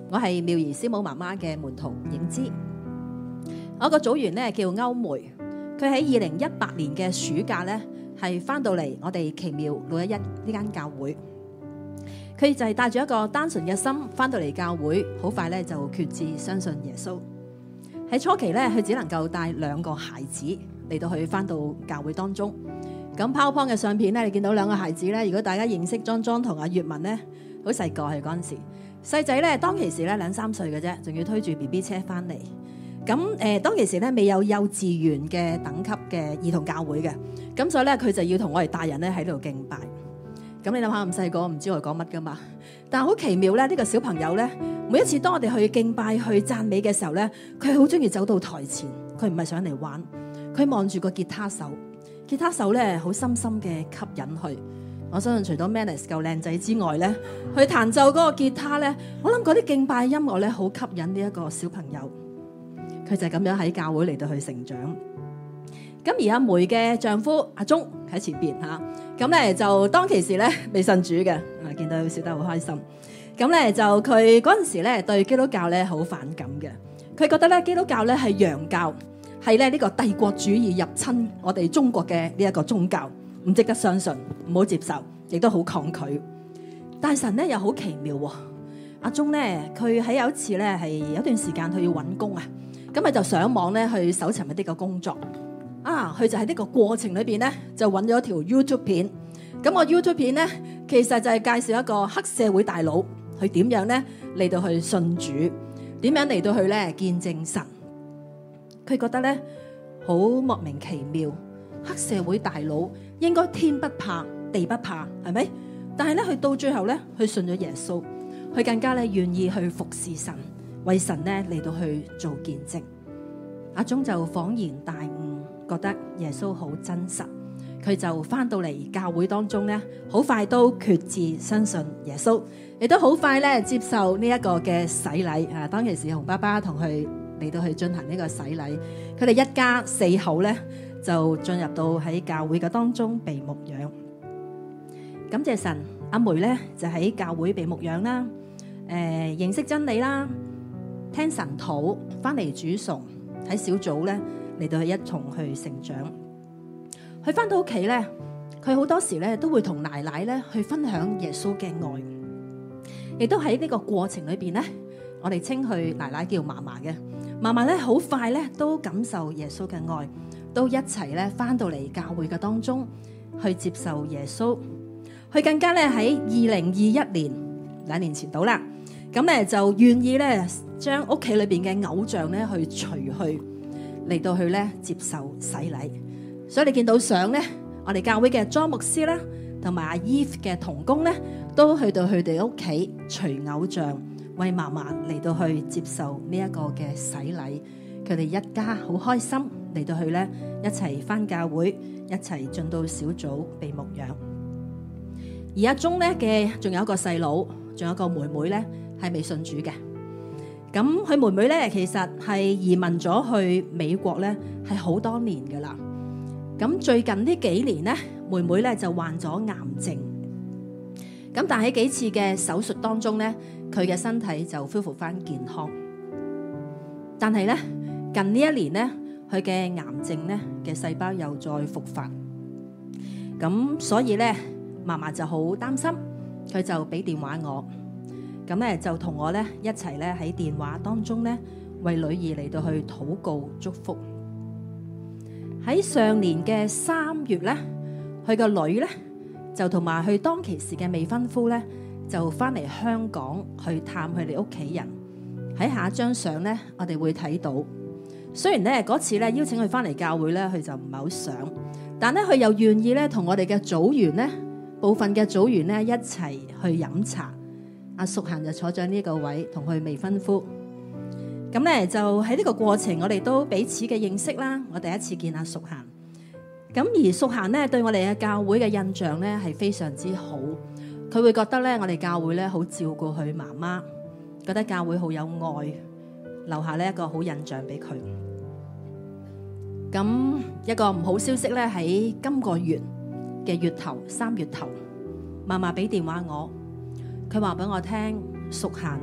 我係妙兒師母媽媽嘅門徒影之。我個組員咧叫歐梅，佢喺2018年嘅暑假咧係翻到嚟我哋奇妙611呢間教會。佢就係帶住一個單純嘅心翻到嚟教會，好快咧就決志相信耶穌。喺初期咧，佢只能夠帶2個孩子嚟到去翻到教會當中。咁 PowerPoint 嘅相片咧，你見到2個孩子咧，如果大家認識莊莊同阿月文咧，好細個係嗰陣時，細仔咧當其時咧2-3歲嘅啫，仲要推住 BB 車翻嚟。咁當其時咧未有幼稚園嘅等級嘅兒童教會嘅，咁所以咧佢就要同我哋大人咧喺度敬拜。咁你諗下咁細個唔知我哋講乜噶嘛？但係好奇妙咧，呢個小朋友咧，每一次當我哋去敬拜去讚美嘅時候咧，佢好中意走到台前，佢唔係上嚟玩，佢望住個吉他手，吉他手咧好深深嘅吸引佢。我相信除咗 Manus 夠靚仔之外咧，去彈奏嗰個吉他咧，我諗嗰啲敬拜音樂咧好吸引呢一個小朋友。佢就係咁樣喺教會嚟到去成長。咁而阿梅嘅丈夫阿鐘喺前邊嚇，咁咧就當其時咧未信主嘅，見到佢笑得好開心。咁咧就佢嗰陣時咧對基督教咧好反感嘅，佢覺得咧基督教咧係洋教，係咧呢個帝國主義入侵我哋中國嘅呢一個宗教，唔值得相信，唔好接受，亦都好抗拒。但神咧又好奇妙喎，阿鐘咧佢喺有一次咧係有一段時間佢要揾工啊。咁咪就上網咧去搜尋一啲嘅工作啊！佢就喺呢個過程裏邊咧，就揾咗條 YouTube 片。咁個 YouTube 片咧，其實就係介紹一個黑社會大佬，佢點樣咧嚟到去信主，點樣嚟到去咧見證神。佢覺得咧好莫名其妙，黑社會大佬應該天不怕地不怕，係咪？但係咧，佢到最後咧，佢信咗耶穌，佢更加咧願意去服侍神。為神咧嚟到去做見證，阿鐘就恍然大悟，覺得耶穌好真實，佢就翻到嚟教會當中咧，好快都決志相信耶穌，亦都好快咧接受呢一個嘅洗禮啊！當其時洪爸爸同佢嚟到去進行呢個洗禮，佢哋一家4口咧就進入到喺教會嘅當中被牧養。感謝神，阿梅咧就喺教會被牧養啦，認識真理啦。聽神禱，翻嚟主崇，喺小組咧嚟到去一同去成長。佢翻到屋企咧，佢好多時咧都會同奶奶咧去分享耶穌嘅愛，亦都喺呢個過程裏邊咧，我哋稱佢奶奶叫嫲嫲嘅嫲嫲咧，好快咧都感受耶穌嘅愛，都一齊咧翻到嚟教會嘅當中去接受耶穌。佢更加咧喺2021年2年前到啦。咁咧就願意咧將屋企裏邊嘅偶像咧去除去，嚟到去咧接受洗禮。所以你見到相咧，我哋教會嘅莊牧師啦，同埋阿 Eve 嘅同工咧，都去到佢哋屋企除偶像，為嫲嫲嚟到去接受呢一個嘅洗禮。佢哋一家好開心嚟到去咧一齊返教會，一齊進到小組被牧養。而阿鐘咧嘅仲有一個細佬，仲有一個妹妹咧。係未信主嘅，咁佢妹妹咧其實係移民咗去美國咧，係好多年噶啦。咁最近呢幾年咧，妹妹咧就患咗癌症。咁但係喺幾次嘅手術當中咧，佢嘅身體就恢復翻健康。但係咧近呢一年咧，佢嘅癌症咧嘅細胞又再復發。咁所以咧，嫲嫲就好擔心，佢就俾電話我。咁咧就同我咧一齊咧喺電話當中咧為女兒嚟到去禱告祝福。喺上年嘅3月咧，佢個女咧就同埋佢當其時嘅未婚夫咧就翻嚟香港去探佢哋屋企人。喺下一張相咧，我哋會睇到，雖然咧嗰次咧邀請佢翻嚟教會咧，佢就唔係好想，但咧佢又願意咧同我哋嘅組員咧部分嘅組員咧一齊去飲茶。阿淑嫻就坐咗呢個位，同佢未婚夫。咁咧就喺呢個過程，我哋都彼此嘅認識啦。我第一次見阿淑嫻，咁而淑嫻咧對我哋嘅教會嘅印象咧係非常之好。佢會覺得咧我哋教會咧好照顧佢媽媽，覺得教會好有愛，留下呢一個好印象俾佢。咁一個唔好消息咧喺今個月嘅月頭3月頭，嫲嫲俾電話我。佢話俾我聽，淑嫻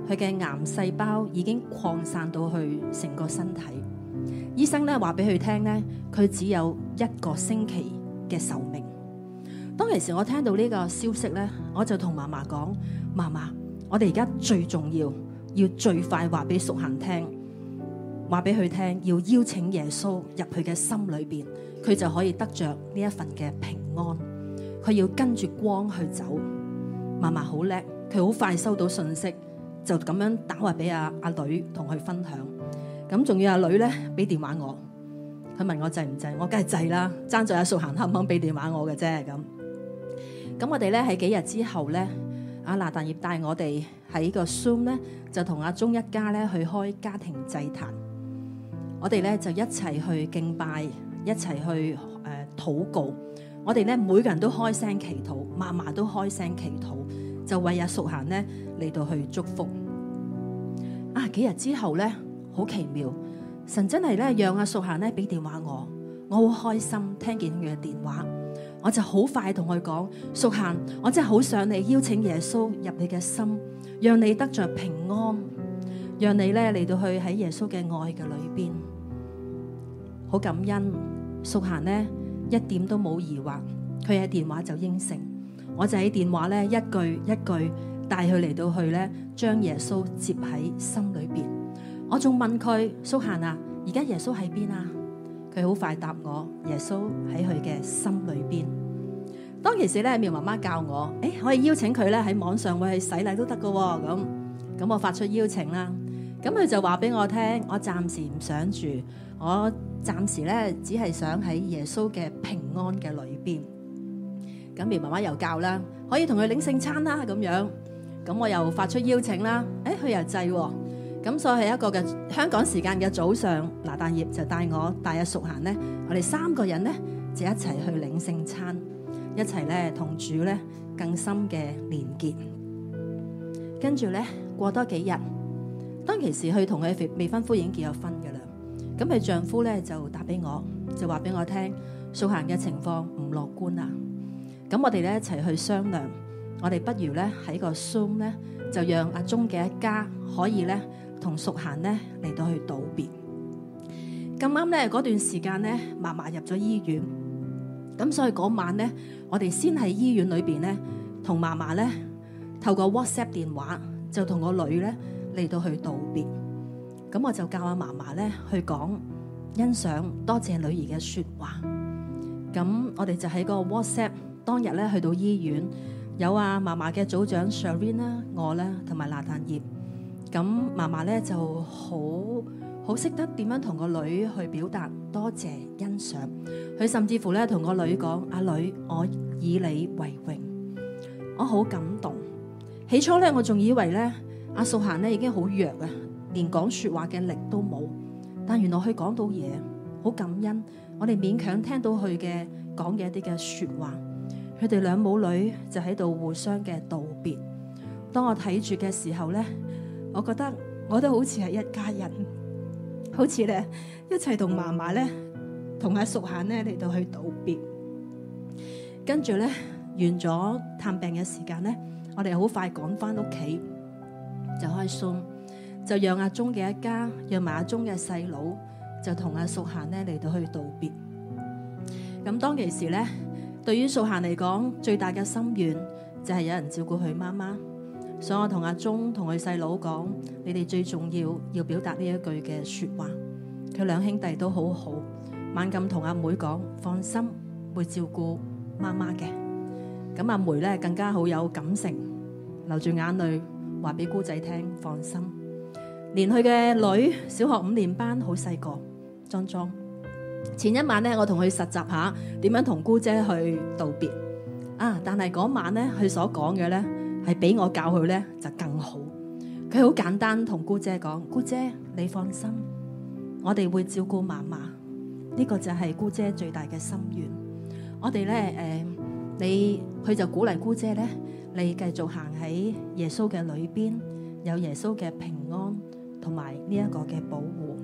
佢嘅癌細胞已經擴散到去成個身體。醫生咧話俾佢聽咧，佢只有1個星期嘅壽命。當其時我聽到呢個消息咧，我就同嫲嫲講：嫲嫲，我哋而家最重要最快話俾淑嫻聽，話俾佢聽，要邀請耶穌入佢嘅心裏邊，佢就可以得着呢一份嘅平安。佢要跟住光去走。嫲嫲好叻，佢好快收到信息，就咁樣打話俾阿女同佢分享。咁仲要阿女咧俾電話我，佢問我制唔制，我梗係制啦，爭在阿淑嫻肯唔肯俾電話我嘅啫。咁我哋咧喺幾日之後咧，阿拿但業帶我哋喺個 Zoom 咧，就同阿鐘一家咧去開家庭祭壇。我哋咧就一齊去敬拜，一齊去禱告。我哋咧每個人都開聲祈禱，嫲嫲都開聲祈禱，就為阿淑嫻咧嚟到去祝福。幾日之後咧，好奇妙，神真係咧讓阿淑嫻咧俾電話我好開心聽見佢嘅電話，我就好快同佢講：淑嫻，我真係好想你邀請耶穌入你嘅心，讓你得着平安，讓你咧嚟到去喺耶穌嘅愛嘅裏邊。好感恩，淑嫻咧一點都冇疑惑，佢喺電話就應承，我就喺電話咧一句一句帶佢嚟到去咧，將耶穌接喺心裏邊。我仲問佢：淑嫻啊，而家耶穌喺邊啊？佢好快答我：耶穌喺佢嘅心裏邊。當其時咧，苗媽媽教我，可以邀請佢咧喺網上會去洗禮都得噶。咁我發出邀請啦。咁佢就話俾我聽，我暫時唔想住，我暫時咧只係想喺耶穌嘅平安嘅裏邊。咁苗媽媽又教啦，可以同佢領聖餐啦咁樣。咁我又發出邀請啦，佢又制喎。咁所以係一個嘅香港時間嘅早上，拿但業就帶阿淑嫻咧，我哋3個人咧就一齊去領聖餐，一齊咧同主咧更深嘅連結。跟住咧過多幾日，當其時佢同佢未婚夫已經結咗婚噶啦，咁佢丈夫咧就打俾我，就話俾我聽淑嫻嘅情況唔樂觀啊。咁我哋咧一齊去商量，我哋不如咧喺個 Zoom 咧就讓阿鐘嘅一家可以咧同淑嫻咧嚟到去道別。咁啱咧嗰段時間咧，嫲嫲入咗醫院，咁所以嗰晚咧，我哋先喺醫院裏邊咧，同嫲嫲咧透過 WhatsApp 電話，就同個女咧嚟到去道別。咁我就教阿嫲嫲咧去講欣賞、多謝女兒嘅說話。咁我哋就喺個 WhatsApp 當日咧去到醫院，有阿嫲嫲嘅組長 Shereen 啦、我啦同埋拿但業。咁嫲嫲咧就好識得點樣同個女去表達多謝欣賞，佢甚至乎咧同個女講：阿女，我以你為榮。我好感動。起初咧我仲以為咧阿淑嫻咧已經好弱啊，連講說話嘅力都冇，但原來佢講到嘢，好感恩。我哋勉強聽到佢嘅講嘅一啲嘅說話，佢哋兩母女就喺度互相嘅道別。當我睇住嘅時候咧，我覺得我都好似係一家人，好似咧一齊同嫲嫲咧，同阿淑嫻咧嚟到去道別。跟住咧完咗探病嘅時間咧，我哋好快趕翻屋企，就開 Zoom，就讓阿鐘嘅一家，讓埋阿鐘嘅細佬，就同阿淑嫻咧嚟到去道別。咁當其時咧，對於淑嫻嚟講，最大嘅心願就係有人照顧佢媽媽。所以我同阿鐘同佢細佬講，你哋最重要表達呢一句嘅說話。佢兩兄弟都好好，猛咁同阿妹講，放心，會照顧媽媽嘅。咁阿梅咧更加好有感情，流住眼淚話俾姑仔聽，放心。連佢嘅女小學5年班好細個，莊莊。前一晚咧，我同佢實習下點樣同姑姐去道別啊！但係嗰晚咧，佢所講嘅咧，係比我教佢咧就更好。佢好簡單同姑姐講：姑姐你放心，我哋會照顧嫲嫲。呢個就係姑姐最大嘅心願。我哋咧佢就鼓勵姑姐咧，你繼續行喺耶穌嘅裏邊，有耶穌嘅平安同埋呢一個嘅保護。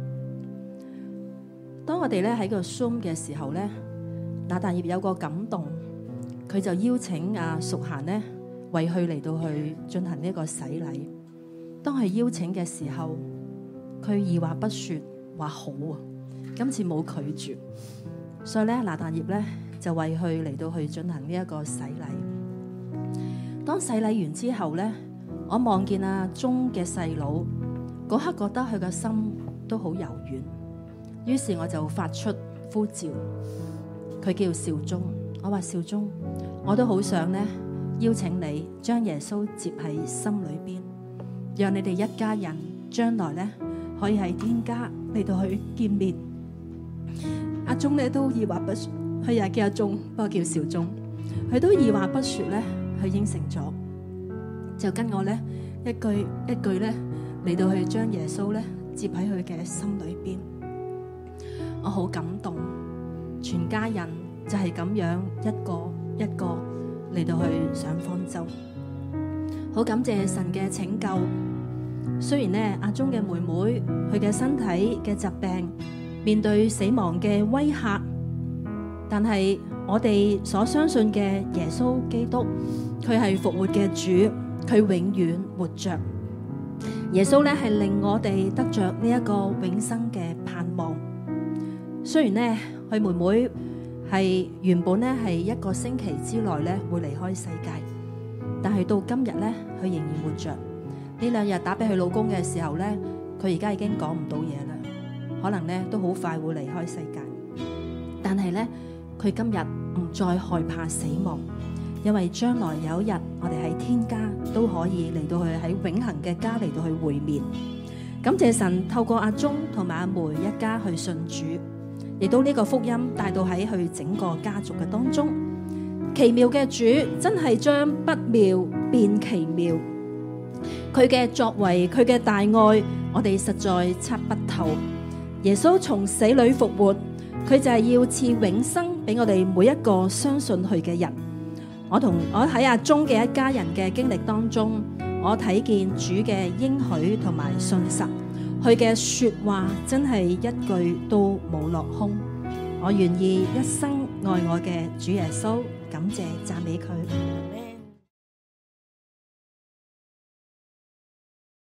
當我哋咧喺個 Zoom 嘅時候咧，拿但業有個感動，佢就邀請阿淑嫻咧為佢嚟到去進行呢一個洗禮。 當佢邀請嘅時候，佢二話不說話好啊，今次冇拒絕，所以咧拿但業咧就為佢嚟到去進行呢一個洗禮。當洗禮完之後咧，我望見阿鐘嘅細佬嗰刻覺得佢個心都好柔軟，於是我就發出呼召，佢叫少鐘，我話少鐘，我都好想咧邀請你將耶穌接喺心裏邊，讓你哋一家人將來咧可以喺天家嚟到去見面。阿鐘咧都二話不說，佢又叫阿鐘，不過叫少鐘，佢都二話不說咧，佢應承咗，就跟我咧一句一句咧嚟到去將耶穌咧接喺佢嘅心裏邊。我好感動，全家人就係咁樣一個一個嚟到去上方舟。好感謝神嘅拯救。雖然咧阿鐘嘅妹妹佢嘅身體嘅疾病面對死亡嘅威嚇，但係我哋所相信嘅耶穌基督，佢係復活嘅主，佢永遠活着。耶穌咧係令我哋得着呢一個永生嘅盼望。雖然咧佢妹妹係原本咧係一個星期之內咧會離開世界，但係到今日咧佢仍然活着。呢兩日打俾佢老公嘅時候咧，佢而家已經講唔到嘢啦，可能咧都好快會離開世界。但係咧佢今日唔再害怕死亡，因為將來有一日我哋喺天家都可以嚟到去喺永恆嘅家嚟到去會面。感謝神透過阿鐘同埋阿梅一家去信主，亦都呢個福音帶到喺佢整個家族嘅當中。奇妙嘅主真係將不妙變奇妙，佢嘅作為，佢嘅大愛，我哋實在測不透。耶穌從死裏復活，佢就係要賜永生俾我哋每一個相信佢嘅人。我喺阿鐘嘅一家人嘅經歷當中，我睇見主嘅應許同埋信實，佢嘅說話真係一句都冇落空。我願意一生愛我嘅主耶穌，感謝讚美佢。